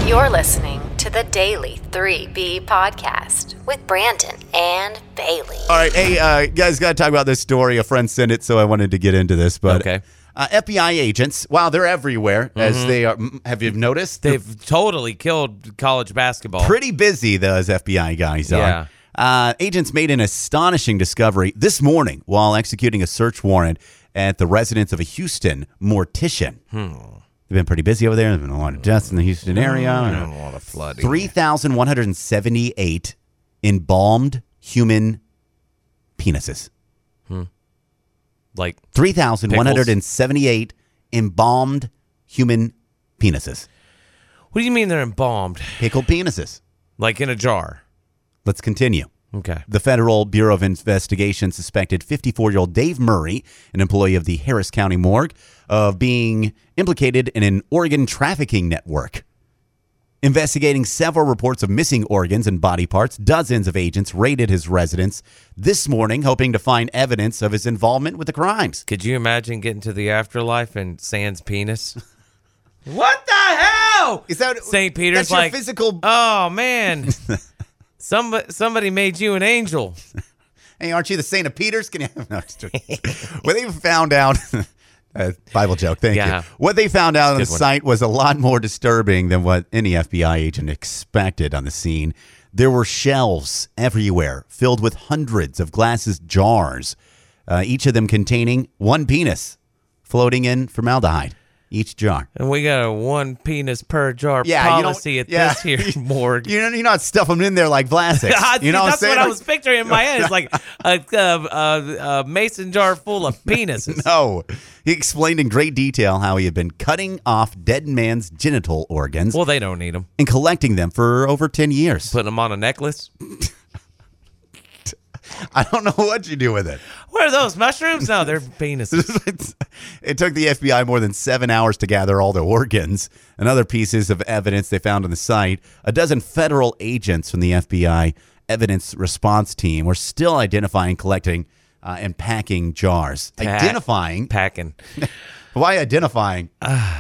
You're listening to the Daily 3B Podcast with Brandon and Bailey. All right, hey, guys, got to talk about this story. A friend sent it, so I wanted to get into this. But Okay. FBI agents, wow, they're everywhere, as they are. Have you noticed? They've totally killed college basketball. Pretty busy, those FBI guys are. Agents made an astonishing discovery this morning while executing a search warrant at the residence of a Houston mortician. They've been pretty busy over there. There's been a lot of deaths in the Houston area. A lot of flooding. 3,178 embalmed human penises. Like 3,178 embalmed human penises. What do you mean they're embalmed? Pickled penises. Like in a jar? Let's continue. Okay. The Federal Bureau of Investigation suspected 54-year-old Dave Murray, an employee of the Harris County Morgue, of being implicated in an organ trafficking network. Investigating several reports of missing organs and body parts, dozens of agents raided his residence this morning, hoping to find evidence of his involvement with the crimes. Could you imagine getting to the afterlife and sans penis? What the hell? Is that St. Peter's that's your like physical? Oh man. Somebody made you an angel. Hey, aren't you the Saint of Peter's? Can you? No, just joking. Well, they found out. Bible joke. Thank you. What they found out on the site was a lot more disturbing than what any FBI agent expected on the scene. There were shelves everywhere filled with hundreds of glass jars, each of them containing one penis floating in formaldehyde. Each jar. And we got a one penis per jar policy at this here morgue. You're not stuff them in there like Vlasic. You know That's what I was picturing in my head. It's like a mason jar full of penises. No. He explained in great detail how he had been cutting off dead man's genital organs. Well, they don't need them. And collecting them for over 10 years. Putting them on a necklace. I don't know what you do with it. What are those, mushrooms? No, they're penises. It took the FBI more than 7 hours to gather all the organs and other pieces of evidence they found on the site. A dozen federal agents from the FBI evidence response team were still identifying, collecting, and packing jars. Packing. Why identifying?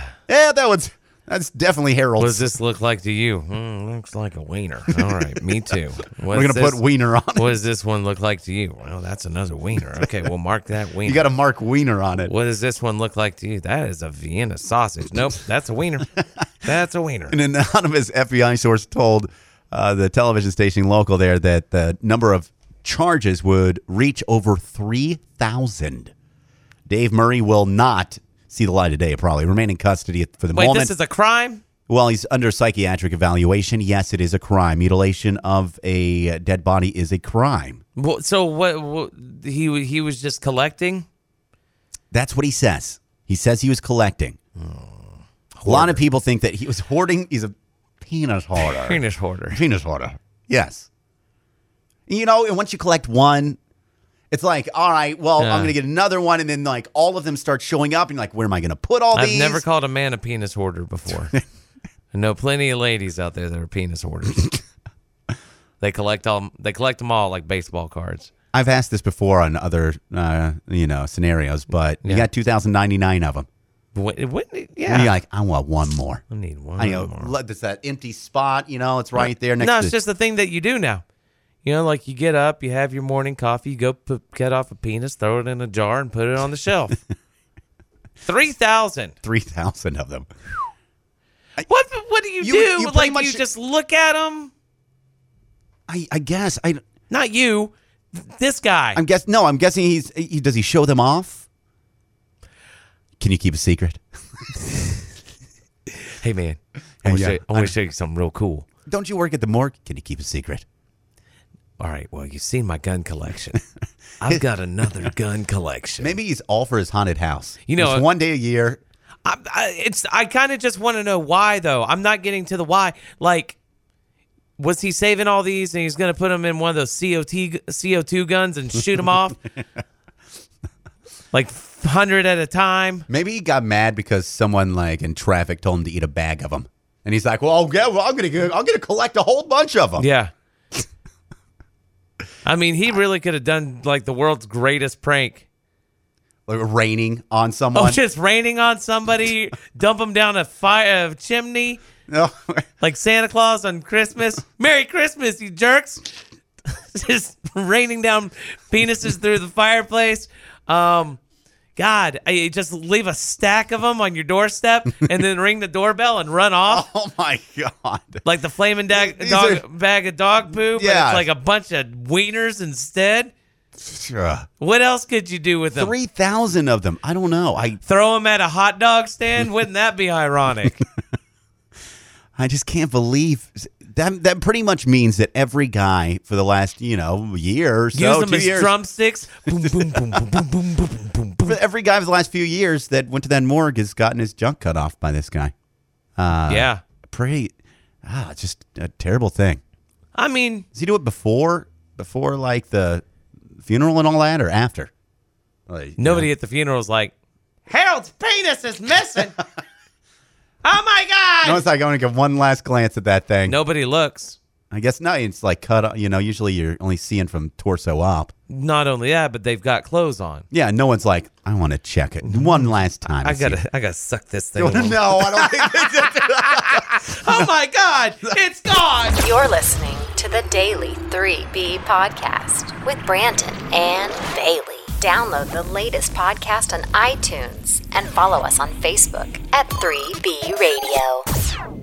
That's definitely Harold's. What does this look like to you? Looks like a wiener. All right, me too. We're going to put wiener on it. What does this one look like to you? Well, that's another wiener. Okay, we'll mark that wiener. You got to mark wiener on it. What does this one look like to you? That is a Vienna sausage. Nope, that's a wiener. That's a wiener. An anonymous FBI source told the television station local there that the number of charges would reach over 3,000. Dave Murray will not see the light of day, probably. Remain in custody for the moment. Wait, this is a crime? Well, he's under psychiatric evaluation. Yes, it is a crime. Mutilation of a dead body is a crime. Well, so what he was just collecting? That's what he says. He says he was collecting. A lot of people think that he was hoarding. He's a penis hoarder. Penis hoarder. Penis hoarder. Yes. You know, and once you collect one, it's like, all right, well, I'm going to get another one. And then, like, all of them start showing up. And you're like, where am I going to put all these? I've never called a man a penis hoarder before. I know plenty of ladies out there that are penis hoarders. They collect them all like baseball cards. I've asked this before on other, scenarios, but you got 2,099 of them. And you're like, I want one more. I need one more. There's that empty spot, it's right there next to... No, it's just the thing that you do now. Like you get up, you have your morning coffee, you go cut off a penis, throw it in a jar, and put it on the shelf. 3,000. 3,000 of them. What do you do? You just look at them? I guess. Not you. This guy. I'm guessing does he show them off? Can you keep a secret? Hey, man. I want to show you something real cool. Don't you work at the morgue? Can you keep a secret? All right, well, you've seen my gun collection. I've got another gun collection. Maybe he's all for his haunted house. Just one day a year. I kind of just want to know why, though. I'm not getting to the why. Like, was he saving all these and he's going to put them in one of those CO2 guns and shoot them off? Like 100 at a time? Maybe he got mad because someone like in traffic told him to eat a bag of them. And he's like, well, I'm going to collect a whole bunch of them. Yeah. I mean, he really could have done like the world's greatest prank. Like raining on someone. Oh, just raining on somebody, dump them down a chimney, No. Like Santa Claus on Christmas. Merry Christmas, you jerks. Just raining down penises through the fireplace. God, I just leave a stack of them on your doorstep and then ring the doorbell and run off. Oh, my God. Like the flaming bag of dog poo, but it's like a bunch of wieners instead. Sure. What else could you do with them? 3,000 of them. I don't know. Throw them at a hot dog stand? Wouldn't that be ironic? I just can't believe that pretty much means that every guy for the last, year or so. Use them as drumsticks. Boom, boom, boom, boom, boom, boom, boom, boom, boom. Every guy for the last few years that went to that morgue has gotten his junk cut off by this guy. Yeah. Just a terrible thing. I mean. Does he do it before like the funeral and all that, or after? Nobody at the funeral is like, Harold's penis is missing. Oh, my God. No, it's like I want to give one last glance at that thing. Nobody looks. I guess no, it's like cut, usually you're only seeing from torso up. Not only that, but they've got clothes on. Yeah, no one's like, I want to check it one last time. I gotta suck this thing. No, I don't think Oh, my God. It's gone. You're listening to the Daily 3B Podcast with Brandon and Bailey. Download the latest podcast on iTunes and follow us on Facebook at 3B Radio.